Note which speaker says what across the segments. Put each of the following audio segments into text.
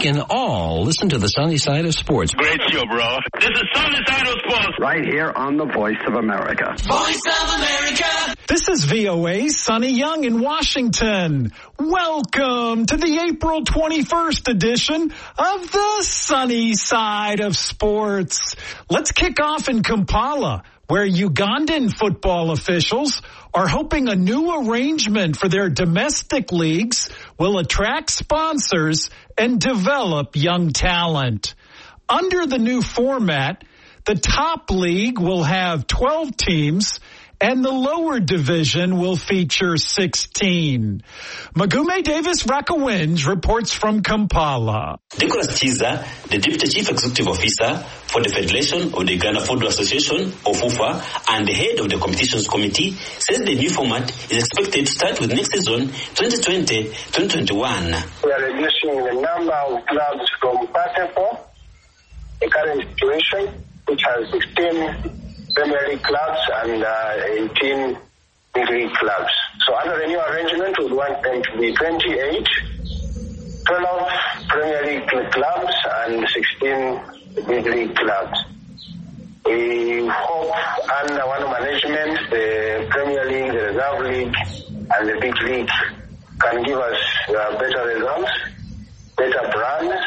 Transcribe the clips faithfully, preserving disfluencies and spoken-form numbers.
Speaker 1: can all listen to the sunny side of sports.
Speaker 2: Great show, bro. This is Sunny Side of Sports.
Speaker 3: Right here on the Voice of America.
Speaker 4: Voice of America.
Speaker 5: This is V O A's Sonny Young in Washington. Welcome to the April twenty-first edition of the Sunny Side of Sports. Let's kick off in Kampala, where Ugandan football officials are hoping a new arrangement for their domestic leagues will attract sponsors and develop young talent. Under the new format, the top league will have twelve teams and the lower division will feature sixteen. Magume Davis Rakawinj reports from Kampala.
Speaker 6: Nicholas Chiza, the Deputy Chief Executive Officer for the Federation of the Uganda Football Association, or FUFA, and the head of the competitions committee, says the new format is expected to start with next season, twenty twenty twenty twenty-one.
Speaker 7: We are reducing the number of clubs from thirty-four, the current situation, which has sixteen Premier League clubs and uh, eighteen Big League clubs. So under the new arrangement, we want them to be twenty-eight, twelve Premier League clubs and sixteen Big League clubs. We hope under one management, the Premier League, the Reserve League, and the Big League can give us uh, better results, better brands,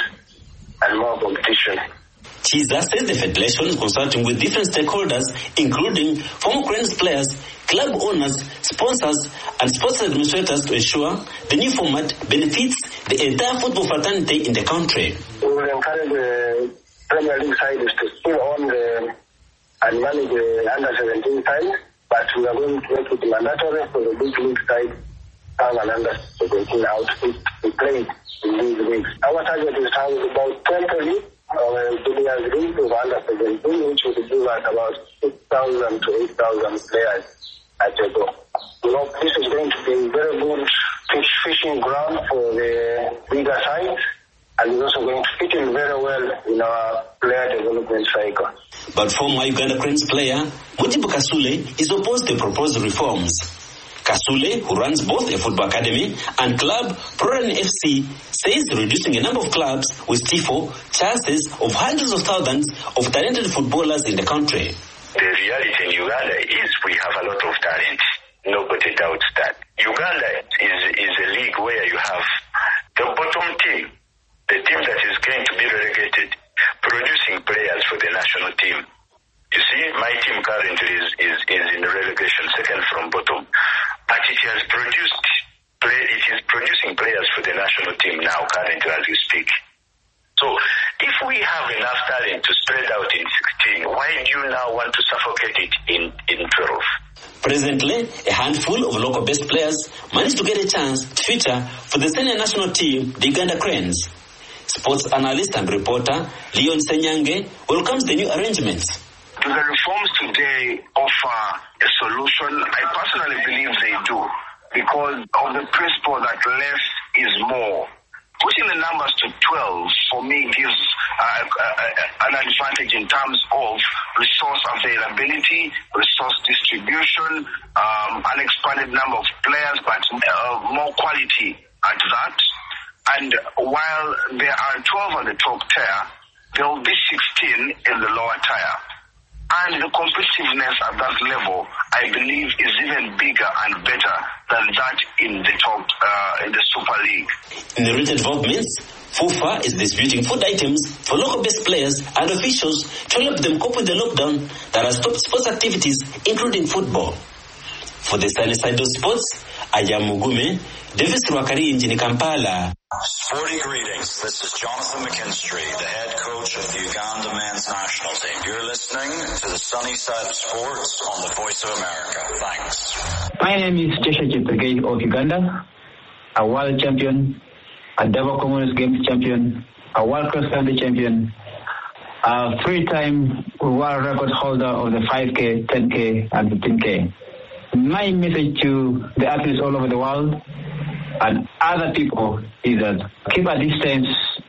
Speaker 7: and more competition.
Speaker 6: Chiza says the Federation is consulting with different stakeholders, including former Cranes players, club owners, sponsors, and sports administrators to ensure the new format benefits the entire football fraternity in the country.
Speaker 7: We will encourage the Premier League side to still own the, and manage the under seventeen side, but we are going to make it mandatory for the Big League side to have an under seventeen outfit to play in these leagues. Our target is to have about twenty leagues. Our junior league of under seventeen, which will give us about six thousand to eight thousand players at a go. You know, this is going to be very good fish fishing ground for the bigger sides, and it's also going to fit in very well in our player development cycle.
Speaker 6: But former Uganda Cranes player Mujibu Kasule is opposed to proposed reforms. Kasule, who runs both a football academy and club Proran F C, says reducing the number of clubs will stifle chances of hundreds of thousands of talented footballers in the country.
Speaker 8: The reality in Uganda is we have a lot of talent. Nobody doubts that. Uganda is, is a league where you have the bottom team, the team that is going to be relegated, producing players for the national team. You see, my team currently is, is, is in relegation, second from bottom. But it has produced, play, it is producing players for the national team now, currently as we speak. So, if we have enough talent to spread out in sixteen, why do you now want to suffocate it in, in twelve?
Speaker 6: Presently, a handful of local-based players managed to get a chance to feature for the senior national team, the Uganda Cranes. Sports analyst and reporter Leon Senyange welcomes the new arrangements.
Speaker 7: Do the reforms today offer a solution? I personally believe they do, because of the principle that less is more. Putting the numbers to twelve, for me, gives uh, uh, an advantage in terms of resource availability, resource distribution, um, an expanded number of players, but uh, more quality at that. And while there are twelve on the top tier, there will be sixteen in the lower tier. And the competitiveness at that level, I believe, is even bigger and better than that in the top, uh, in the Super League.
Speaker 6: In the recent developments, FUFA is distributing food items for local-based players and officials to help them cope with the lockdown that has stopped sports activities, including football. For the Sunny Side of Sports, I am Mugume, Davis Rwakari in Kampala.
Speaker 9: Sporty greetings. This is Jonathan McKinstry, the head coach of the Uganda men's national team. You're listening to the Sunny Side of Sports on the Voice of America. Thanks.
Speaker 10: My name is Joshua Cheptegei of Uganda, a world champion, a double Commonwealth Games champion, a world cross country champion, a three-time world record holder of the five K, ten K, and fifteen K. My message to the athletes all over the world and other people is that keep a distance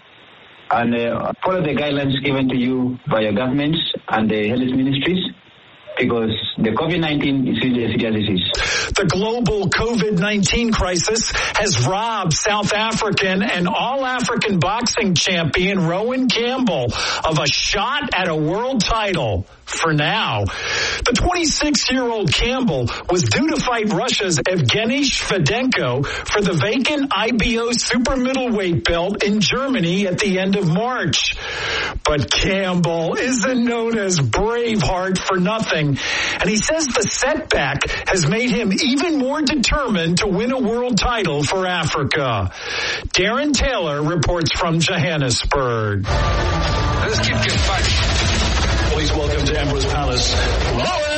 Speaker 10: and uh, follow the guidelines given to you by your governments and the health ministries, because the COVID nineteen is really a serious disease.
Speaker 5: The global COVID nineteen crisis has robbed South African and all-African boxing champion Rowan Campbell of a shot at a world title. For now, the twenty-six-year-old Campbell was due to fight Russia's Evgeny Shevchenko for the vacant I B O super middleweight belt in Germany at the end of March. But Campbell isn't known as Braveheart for nothing, and he says the setback has made him even more determined to win a world title for Africa. Darren Taylor reports from Johannesburg.
Speaker 11: Let's keep getting fighting. Please welcome to Emperor's Palace, Rowan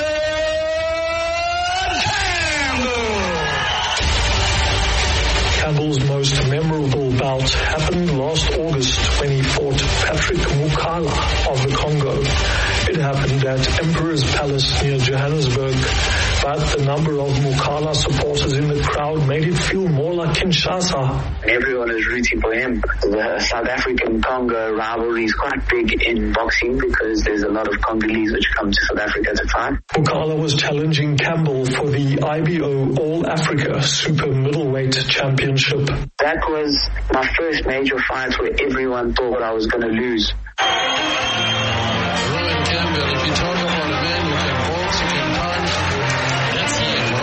Speaker 11: Campbell. Campbell's most memorable bout happened last August when he fought Patrick Mukala of the Congo. It happened at Emperor's Palace near Johannesburg, but the number of Mukala supporters in the crowd made it feel more like Kinshasa.
Speaker 10: Everyone is rooting for him. The South African-Congo rivalry is quite big in boxing because there's a lot of Congolese which come to South Africa to fight.
Speaker 11: Mukala was challenging Campbell for the I B O All-Africa Super Middleweight Championship.
Speaker 10: That was my first major fight where everyone thought I was going to lose.
Speaker 12: Rowan Campbell, if you talk about a man who can box, who can punch, that's him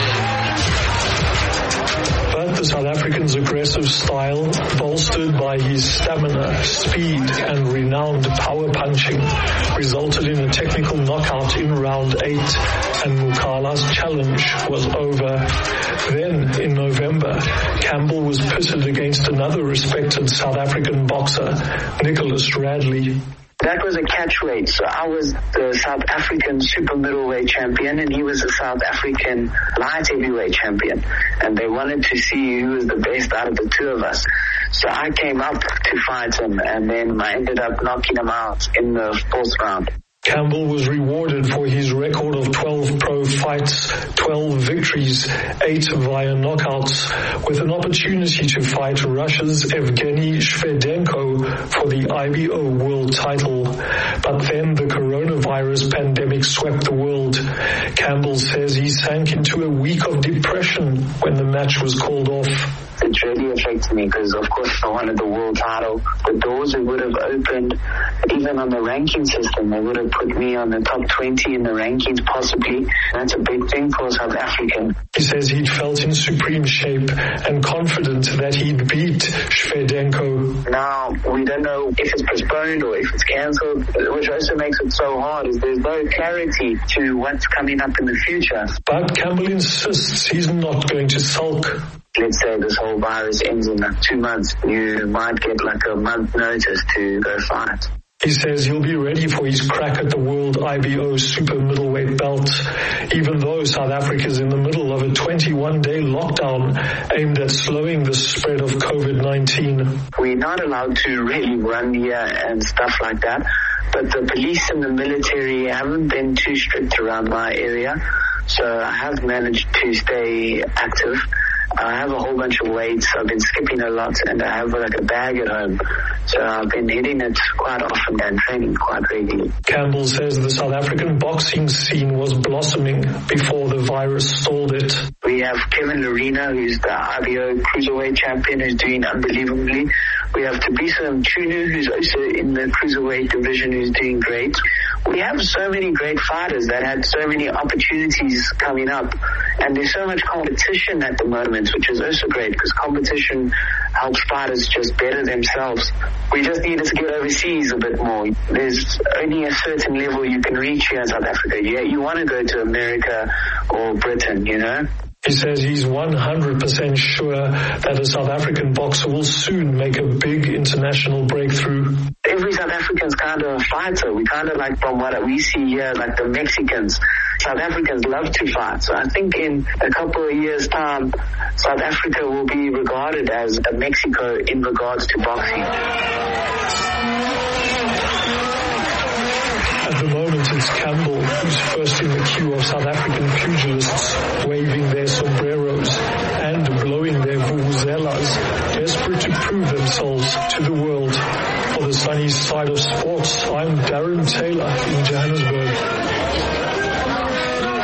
Speaker 12: right there.
Speaker 11: But the South African's aggressive style, bolstered by his stamina, speed, and renowned power punching, resulted in a technical knockout in round eight, and Mukala's challenge was over. Then, in November, Campbell was pitted against another respected South African boxer, Nicholas Radley.
Speaker 10: That was a catchweight, so I was the South African super middleweight champion and he was the South African light heavyweight champion, and they wanted to see who was the best out of the two of us. So I came up to fight him, and then I ended up knocking him out in the fourth round.
Speaker 11: Campbell was rewarded for his record of twelve pro fights, twelve victories, eight via knockouts, with an opportunity to fight Russia's Evgeny Shevchenko for the I B O world title. But then the coronavirus pandemic swept the world. Campbell says he sank into a week of depression when the match was called off.
Speaker 10: It really affected me because, of course, I wanted the world title. The doors it would have opened, even on the ranking system, they would have put me on the top twenty in the rankings, possibly. That's a big thing for a South African.
Speaker 11: He says he'd felt in supreme shape and confident that he'd beat Shevchenko.
Speaker 10: Now, we don't know if it's postponed or if it's cancelled, which also makes it so hard, is there's no clarity to what's coming up in the future.
Speaker 11: But Campbell insists he's not going to sulk.
Speaker 10: Let's say this whole virus ends in like two months. You might get like a month notice to go fight.
Speaker 11: He says he'll be ready for his crack at the world I B O super middleweight belt, even though South Africa is in the middle of a twenty-one day lockdown aimed at slowing the spread of COVID nineteen.
Speaker 10: We're not allowed to really run here and stuff like that, but the police and the military haven't been too strict around my area, so I have managed to stay active. I have a whole bunch of weights. I've been skipping a lot, and I have like a bag at home. So I've been hitting it quite often and training quite regularly.
Speaker 11: Campbell says the South African boxing scene was blossoming before the virus stalled it.
Speaker 10: We have Kevin Lerena, who's the I B O cruiserweight champion, who's doing unbelievably. We have Tabisa Mchunu, who's also in the cruiserweight division, who's doing great. We have so many great fighters that had so many opportunities coming up, and there's so much competition at the moment, which is also great because competition helps fighters just better themselves. We just needed to get overseas a bit more. There's only a certain level you can reach here in South Africa. Yeah, you want to go to America or Britain, you know?
Speaker 11: He says he's one hundred percent sure that a South African boxer will soon make a big international breakthrough.
Speaker 10: Every South African's kind of a fighter. We kind of like, from what we see here, like the Mexicans. South Africans love to fight. So I think in a couple of years' time, South Africa will be regarded as a Mexico in regards to boxing.
Speaker 11: At the moment, it's Campbell who's first in the queue of South African pugilists, waving their sombreros and blowing their vuvuzelas, desperate to prove themselves to the world. For the sunny side of sports, I'm Darren Taylor in Johannesburg.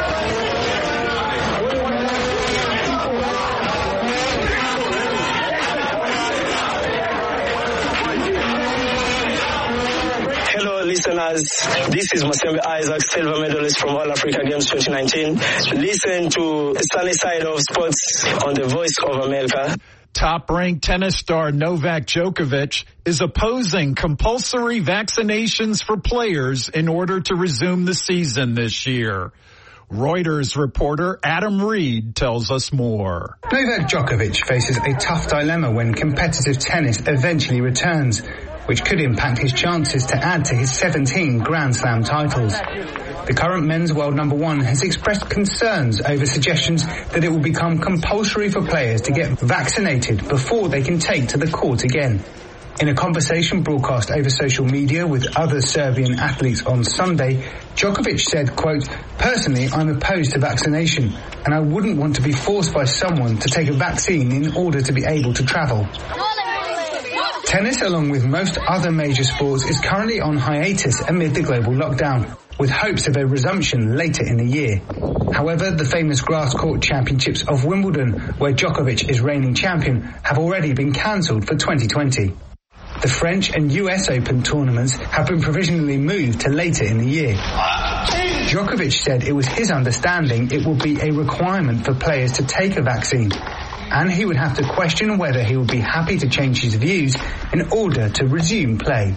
Speaker 13: viewers, this is Masembe Isaac, silver medalist from All Africa Games twenty nineteen. Listen to Sunny Side of Sports on the Voice of America.
Speaker 5: Top-ranked tennis star Novak Djokovic is opposing compulsory vaccinations for players in order to resume the season this year. Reuters reporter Adam Reed tells us more.
Speaker 14: Novak Djokovic faces a tough dilemma when competitive tennis eventually returns, which could impact his chances to add to his seventeen Grand Slam titles. The current men's world number one has expressed concerns over suggestions that it will become compulsory for players to get vaccinated before they can take to the court again. In a conversation broadcast over social media with other Serbian athletes on Sunday, Djokovic said, quote, "Personally, I'm opposed to vaccination, and I wouldn't want to be forced by someone to take a vaccine in order to be able to travel." Tennis, along with most other major sports, is currently on hiatus amid the global lockdown, with hopes of a resumption later in the year. However, the famous grass court championships of Wimbledon, where Djokovic is reigning champion, have already been cancelled for twenty twenty. The French and U S Open tournaments have been provisionally moved to later in the year. Djokovic said it was his understanding it would be a requirement for players to take a vaccine, and he would have to question whether he would be happy to change his views in order to resume play.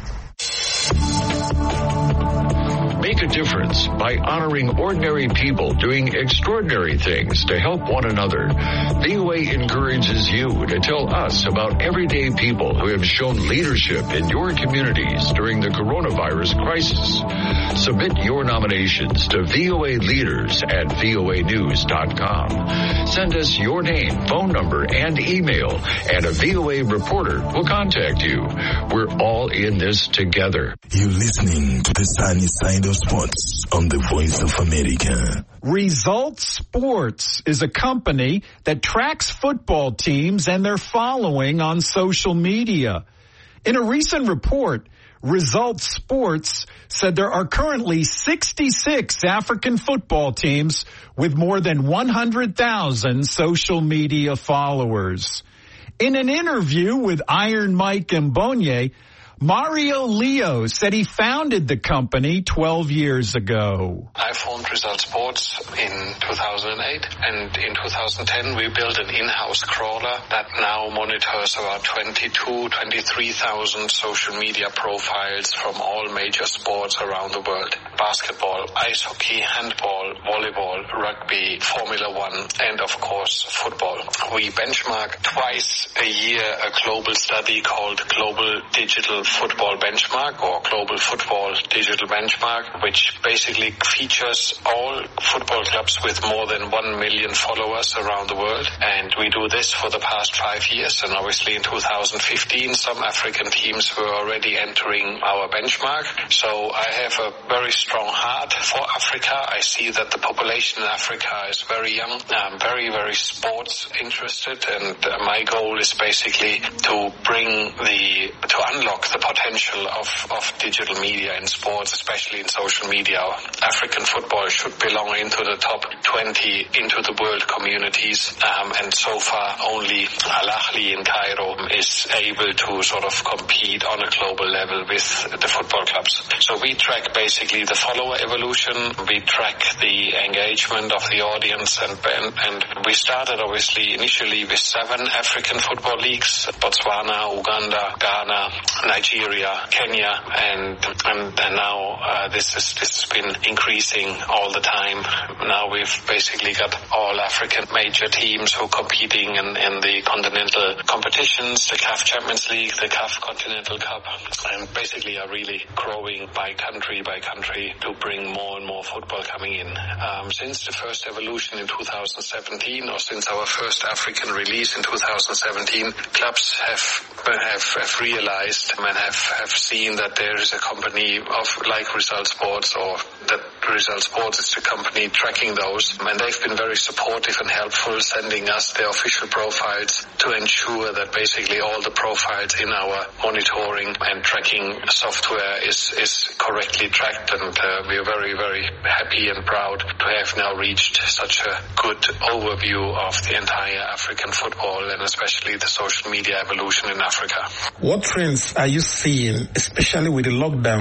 Speaker 15: Make a difference by honoring ordinary people doing extraordinary things to help one another. V O A encourages you to tell us about everyday people who have shown leadership in your communities during the coronavirus crisis. Submit your nominations to V O A leaders at V O A news dot com. Send us your name, phone number, and email, and a V O A reporter will contact you. We're all in this together.
Speaker 16: You're listening to the Sunny Side of Sports on the Voice of America.
Speaker 5: Result Sports is a company that tracks football teams and their following on social media. In a recent report, Result Sports said there are currently sixty-six African football teams with more than one hundred thousand social media followers. In an interview with Iron Mike Mbonye, Mario Leo said he founded the company twelve years ago.
Speaker 17: I formed Result Sports in two thousand eight, and in two thousand ten we built an in-house crawler that now monitors about twenty-two, twenty-three thousand social media profiles from all major sports around the world. Basketball, ice hockey, handball, volleyball, rugby, Formula One, and of course football. We benchmark twice a year a global study called Global Digital Football Benchmark, or Global Football Digital Benchmark, which basically features all football clubs with more than one million followers around the world. And we do this for the past five years. And obviously in two thousand fifteen, some African teams were already entering our benchmark. So I have a very strong heart for Africa. I see that the population in Africa is very young, um, very, very sports interested. And uh, my goal is basically to bring the, to unlock the potential of, of digital media in sports, especially in social media. African football should belong into the top twenty, into the world communities, um, and so far only Al Ahly in Cairo is able to sort of compete on a global level with the football clubs. So we track basically the follower evolution, we track the engagement of the audience, and, and, and we started obviously initially with seven African football leagues: Botswana, Uganda, Ghana, Nigeria, Kenya, and and, and now uh, this is this has been increasing all the time. Now we've basically got all African major teams who are competing in, in the continental competitions, the C A F Champions League, the C A F Continental Cup, and basically are really growing by country by country to bring more and more football coming in. Um, since the first evolution in two thousand seventeen, or since our first African release in two thousand seventeen, clubs have have, have realized and have, have seen that there is a company of like Result Sports, or that Result Sports is the company tracking those, and they've been very supportive and helpful, sending us their official profiles to ensure that basically all the profiles in our monitoring and tracking software is, is correctly tracked, and uh, we are very, very happy and proud to have now reached such a good overview of the entire African football, and especially the social media evolution in Africa.
Speaker 18: What trends are you seeing, especially with the lockdowns?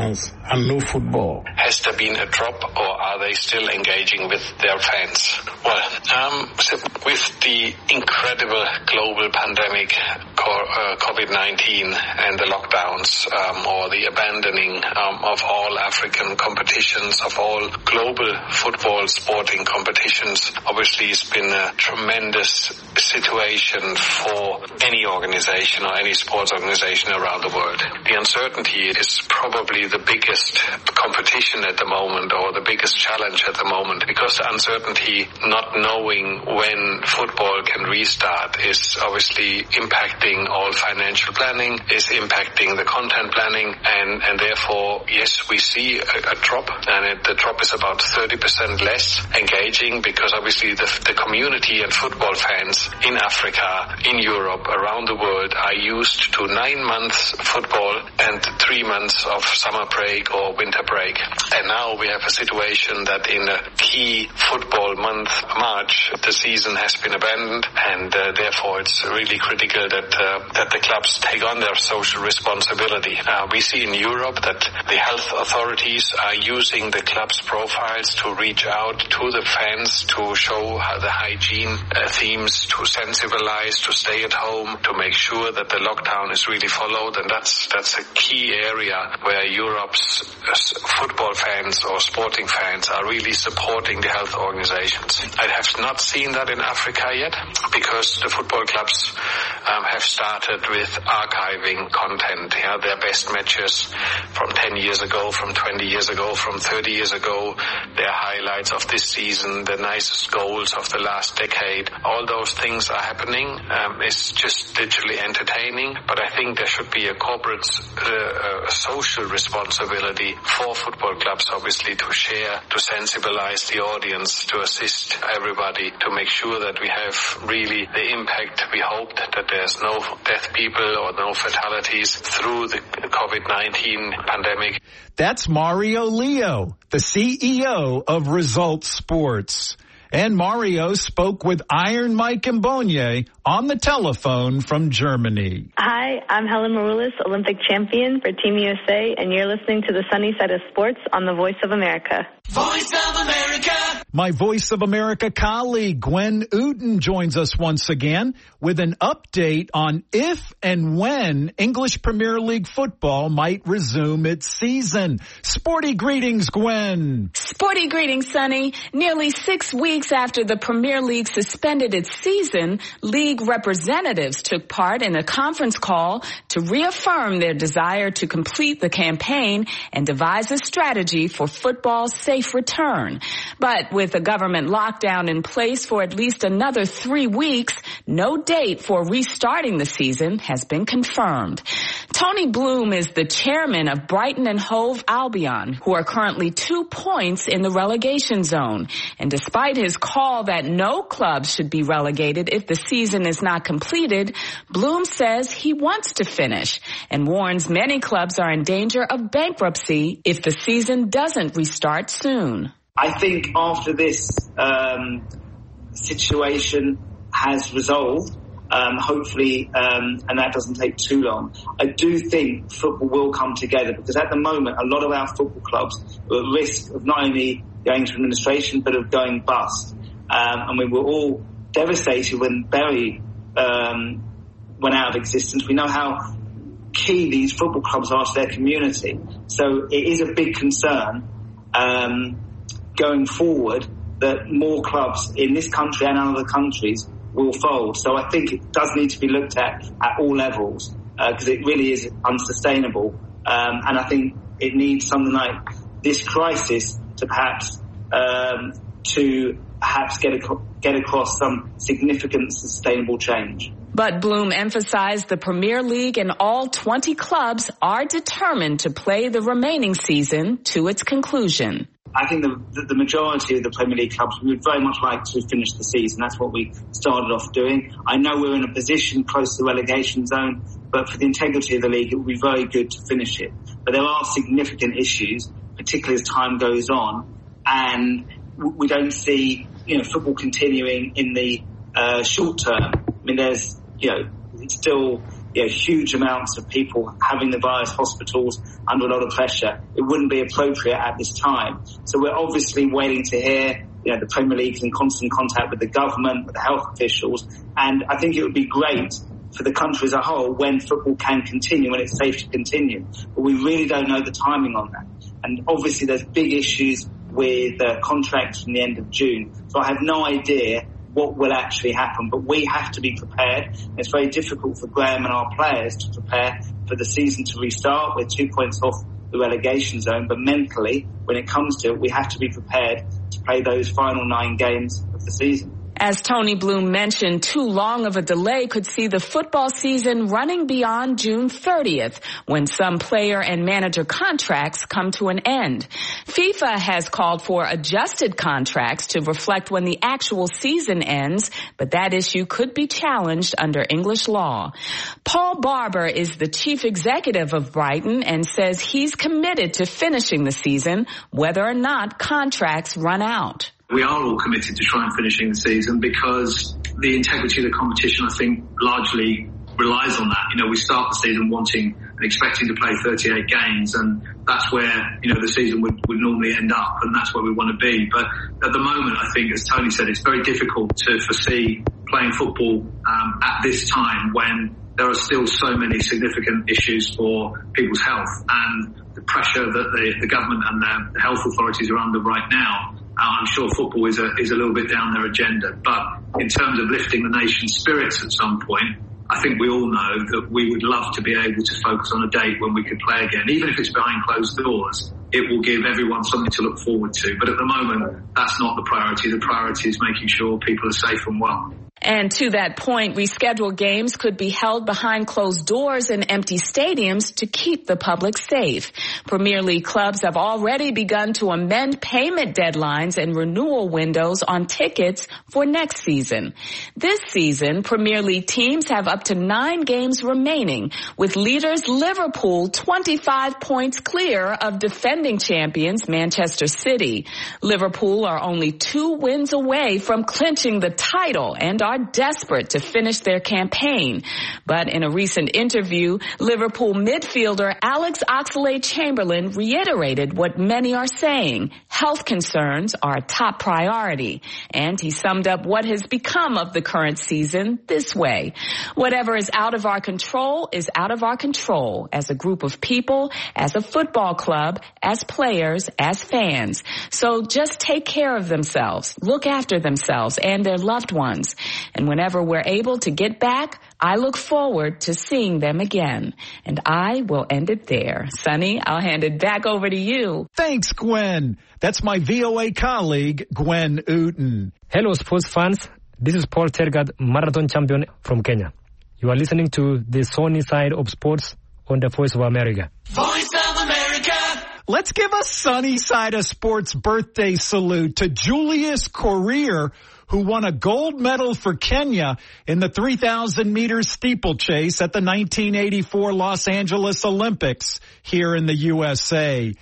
Speaker 12: and no football.
Speaker 17: Has there been a drop, or are they still engaging with their fans? Well, um, so with the incredible global pandemic, uh, COVID nineteen, and the lockdowns, um, or the abandoning um, of all African competitions, of all global football sporting competitions, obviously it's been a tremendous situation for any organization or any sports organization around the world. The uncertainty is probably the biggest competition at the moment, or the biggest challenge at the moment, because the uncertainty, not knowing when football can restart, is obviously impacting all financial planning, is impacting the content planning, and, and therefore, yes, we see a, a drop, and it, the drop is about thirty percent less engaging, because obviously the, the community and football fans in Africa, in Europe, around the world are used to nine months football and three months of summer break or winter break. And now we have a situation that in a key football month, March, the season has been abandoned, and uh, therefore it's really critical that uh, that the clubs take on their social responsibility. Uh, we see in Europe that the health authorities are using the clubs' profiles to reach out to the fans, to show how the hygiene uh, themes, to sensibilize, to stay at home, to make sure that the lockdown is really followed, and that's that's a key area where Europe's uh, football fans or sporting fans are really supporting the health organizations. I have not seen that in Africa yet, because the football clubs um, have started with archiving content, yeah, their best matches from ten years ago, from twenty years ago, from thirty years ago, their highlights of this season, the nicest goals of the last decade. All those things are happening. Um, it's just digitally entertaining, but I think there should be a corporate uh, uh, social responsibility for football clubs, obviously, to share, to sensibilize the audience, to assist everybody, to make sure that we have really the impact we hoped, that there's no death people or no fatalities through the COVID nineteen pandemic.
Speaker 5: That's Mario Leo, the C E O of Result Sports. And Mario spoke with Iron Mike Mbonye on the telephone from Germany.
Speaker 18: Hi, I'm Helen Maroulis, Olympic champion for Team U S A, and you're listening to the Sunny Side of Sports on the Voice of America.
Speaker 4: Voice of America.
Speaker 5: My Voice of America colleague Gwen Uten joins us once again with an update on if and when English Premier League football might resume its season. Sporty greetings, Gwen.
Speaker 19: Sporty greetings, Sonny. Nearly six weeks after the Premier League suspended its season, league representatives took part in a conference call to reaffirm their desire to complete the campaign and devise a strategy for football's safe return. But with a government lockdown in place for at least another three weeks, no date for restarting the season has been confirmed. Tony Bloom is the chairman of Brighton and Hove Albion, who are currently two points in the relegation zone. And despite his call that no club should be relegated if the season is not completed, Bloom says he wants to finish and warns many clubs are in danger of bankruptcy if the season doesn't restart soon.
Speaker 20: I think after this um, situation has resolved, um, hopefully, um, and that doesn't take too long, I do think football will come together, because at the moment a lot of our football clubs are at risk of not only going to administration but of going bust. Um, and we were all devastated when Bury um, went out of existence. We know how key these football clubs are to their community. So it is a big concern um, going forward that more clubs in this country and in other countries will fold. So I think it does need to be looked at at all levels, because uh, it really is unsustainable. Um, and I think it needs something like this crisis to perhaps um, to perhaps get ac- get across some significant sustainable change.
Speaker 19: But Bloom emphasized the Premier League and all twenty clubs are determined to play the remaining season to its conclusion.
Speaker 20: I think the, the, the majority of the Premier League clubs would very much like to finish the season. That's what we started off doing. I know we're in a position close to the relegation zone, but for the integrity of the league, it would be very good to finish it. But there are significant issues, particularly as time goes on, and we don't see, you know, football continuing in the uh, short term. I mean, there's, you know, it's still you know, huge amounts of people having the virus, hospitals under a lot of pressure. It wouldn't be appropriate at this time. So we're obviously waiting to hear, you know, the Premier League's in constant contact with the government, with the health officials, and I think it would be great for the country as a whole when football can continue, when it's safe to continue. But we really don't know the timing on that. And obviously there's big issues with uh, contracts from the end of June. So I have no idea what will actually happen, but we have to be prepared. It's very difficult for Graham and our players to prepare for the season to restart. We're two points off the relegation zone, but mentally, when it comes to it, we have to be prepared to play those final nine games of the season.
Speaker 19: As Tony Bloom mentioned, too long of a delay could see the football season running beyond June thirtieth, when some player and manager contracts come to an end. FIFA has called for adjusted contracts to reflect when the actual season ends, but that issue could be challenged under English law. Paul Barber is the chief executive of Brighton and says he's committed to finishing the season, whether or not contracts run out.
Speaker 21: We are all committed to try and finishing the season because the integrity of the competition, I think, largely relies on that. You know, we start the season wanting and expecting to play thirty-eight games, and that's where, you know, the season would, would normally end up, and that's where we want to be. But at the moment, I think, as Tony said, it's very difficult to foresee playing football um, at this time when there are still so many significant issues for people's health, and the pressure that the, the government and the, the health authorities are under right now. I'm sure football is a, is a little bit down their agenda. But in terms of lifting the nation's spirits at some point, I think we all know that we would love to be able to focus on a date when we could play again. Even if it's behind closed doors, it will give everyone something to look forward to. But at the moment, that's not the priority. The priority is making sure people are safe and well.
Speaker 19: And to that point, rescheduled games could be held behind closed doors in empty stadiums to keep the public safe. Premier League clubs have already begun to amend payment deadlines and renewal windows on tickets for next season. This season, Premier League teams have up to nine games remaining, with leaders Liverpool twenty-five points clear of defending champions Manchester City. Liverpool are only two wins away from clinching the title and are desperate to finish their campaign. But in a recent interview, Liverpool midfielder Alex Oxlade-Chamberlain reiterated what many are saying. Health concerns are a top priority. And he summed up what has become of the current season this way. Whatever is out of our control is out of our control as a group of people, as a football club, as players, as fans. So just take care of themselves, look after themselves and their loved ones. And whenever we're able to get back, I look forward to seeing them again. And I will end it there. Sonny, I'll hand it back over to you.
Speaker 5: Thanks, Gwen. That's my V O A colleague, Gwen Ooten.
Speaker 22: Hello, sports fans. This is Paul Tergat, marathon champion from Kenya. You are listening to the Sunny Side of Sports on the Voice of America.
Speaker 4: Voice of America.
Speaker 5: Let's give a Sunny Side of Sports birthday salute to Julius Korir, who won a gold medal for Kenya in the three thousand meter steeplechase at the nineteen eighty-four Los Angeles Olympics here in the U S A.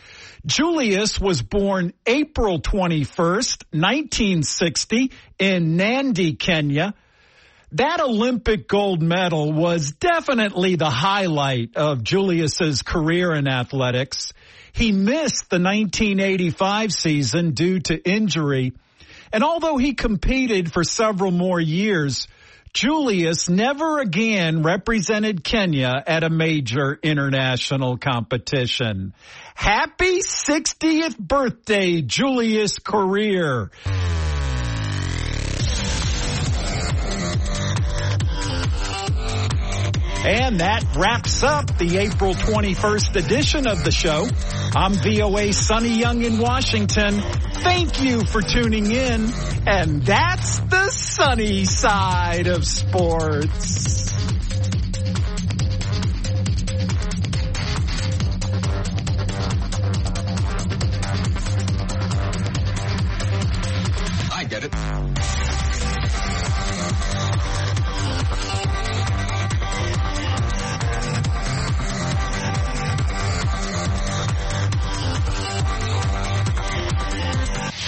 Speaker 5: Julius was born April twenty-first, nineteen sixty in Nandi, Kenya. That Olympic gold medal was definitely the highlight of Julius's career in athletics. He missed the nineteen eighty-five season due to injury. And although he competed for several more years, Julius never again represented Kenya at a major international competition. Happy sixtieth birthday, Julius Korir. And that wraps up the April twenty-first edition of the show. I'm V O A's Sonny Young in Washington. Thank you for tuning in. And that's the sunny side of sports.
Speaker 23: I get it.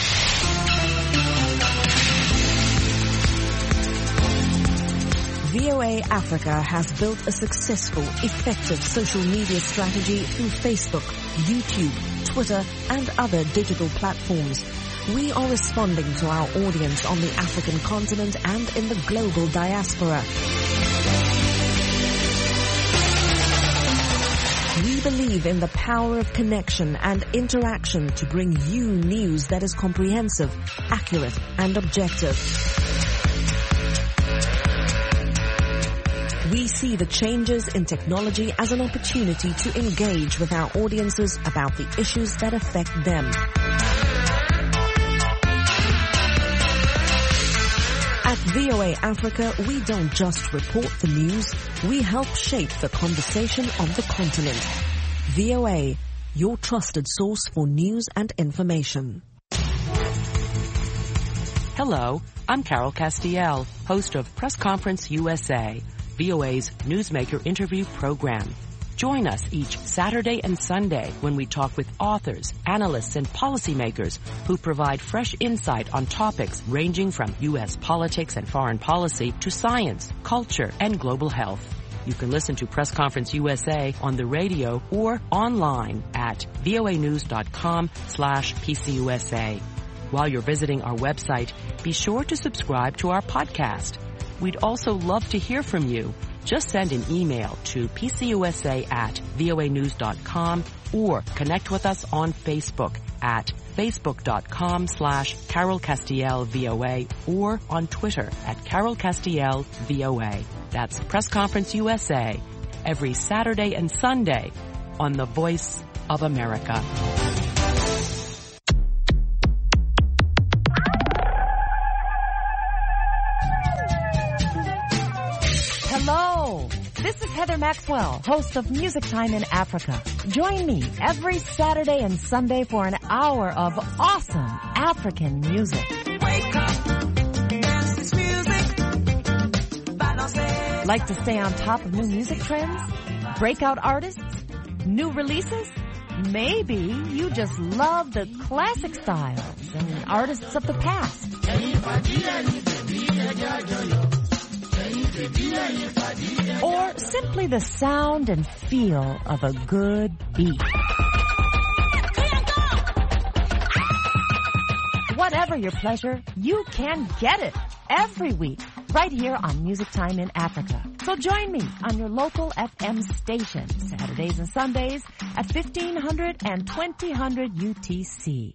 Speaker 24: V O
Speaker 1: O A Africa has built a successful, effective social media strategy through Facebook, YouTube, Twitter, and other digital platforms. We are responding to our audience on the African continent and in the global diaspora. We believe in the power of connection and interaction to bring you news that is comprehensive, accurate, and objective. We see the changes in technology as an opportunity to engage with our audiences about the issues that affect them. At V O A Africa, we don't just report the news, we help shape the conversation on the continent. V O A, your trusted source for news and information.
Speaker 2: Hello, I'm Carol Castiel, host of Press Conference U S A, V O A's Newsmaker interview program. Join us each Saturday and Sunday when we talk with authors, analysts, and policymakers who provide fresh insight on topics ranging from U S politics and foreign policy to science, culture, and global health. You can listen to Press Conference U S A on the radio or online at voanews.com slash PCUSA. While you're visiting our website, be sure to subscribe to our podcast. We'd also love to hear from you. Just send an email to pcusa at voanews.com or connect with us on Facebook at facebook.com slash Carol Castiel VOA or on Twitter at Carol Castiel VOA. That's Press Conference U S A every Saturday and Sunday on the Voice of America.
Speaker 23: Hello, this is Heather Maxwell, host of Music Time in Africa. Join me every Saturday and Sunday for an hour of awesome African music. Wake up, dance this music. Like to stay on top of new music trends? Breakout artists? New releases? Maybe you just love the classic styles and artists of the past. Or simply the sound and feel of a good beat. Whatever your pleasure, you can get it every week right here on Music Time in Africa. So join me on your local F M station Saturdays and Sundays at fifteen hundred and twenty hundred U T C.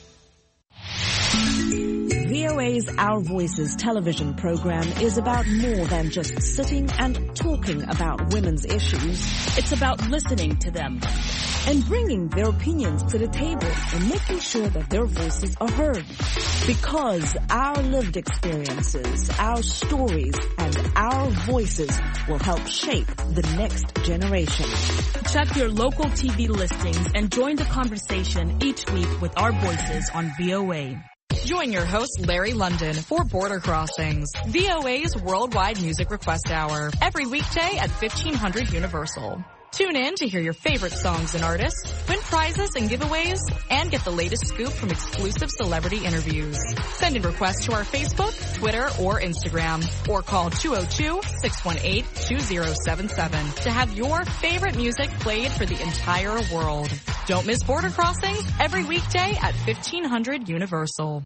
Speaker 1: V O A's Our Voices television program is about more than just sitting and talking about women's issues.
Speaker 24: It's about listening to them
Speaker 1: and bringing their opinions to the table and making sure that their voices are heard. Because our lived experiences, our stories, and our voices will help shape the next generation.
Speaker 24: Check your local T V listings and join the conversation each week with our voices on V O A.
Speaker 25: Join your host, Larry London, for Border Crossings, V O A's Worldwide Music Request Hour, every weekday at fifteen hundred Universal. Tune in to hear your favorite songs and artists, win prizes and giveaways, and get the latest scoop from exclusive celebrity interviews. Send in requests to our Facebook, Twitter, or Instagram, or call two oh two, six one eight, two oh seven seven to have your favorite music played for the entire world. Don't miss Border Crossings every weekday at fifteen hundred Universal.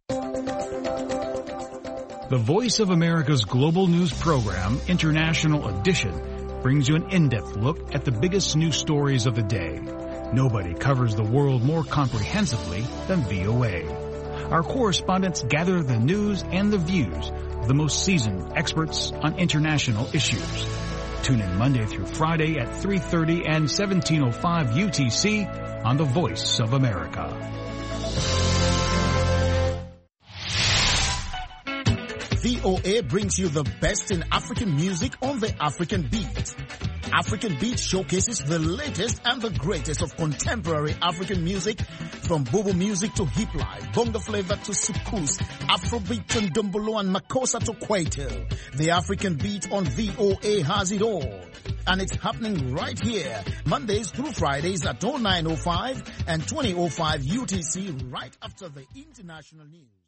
Speaker 5: The Voice of America's global news program, International Edition, brings you an in-depth look at the biggest news stories of the day. Nobody covers the world more comprehensively than V O A. Our correspondents gather the news and the views of the most seasoned experts on international issues. Tune in Monday through Friday at three thirty and seventeen oh five U T C on the Voice of America.
Speaker 26: V O A brings you the best in African music on the African Beat. African Beat showcases the latest and the greatest of contemporary African music, from Bobo music to hip life, bongo flavor to soukous, Afrobeat and Dumbolo and Makossa to Kwaito. The African Beat on V O A has it all. And it's happening right here, Mondays through Fridays at oh nine oh five and twenty oh five U T C, right after the international news.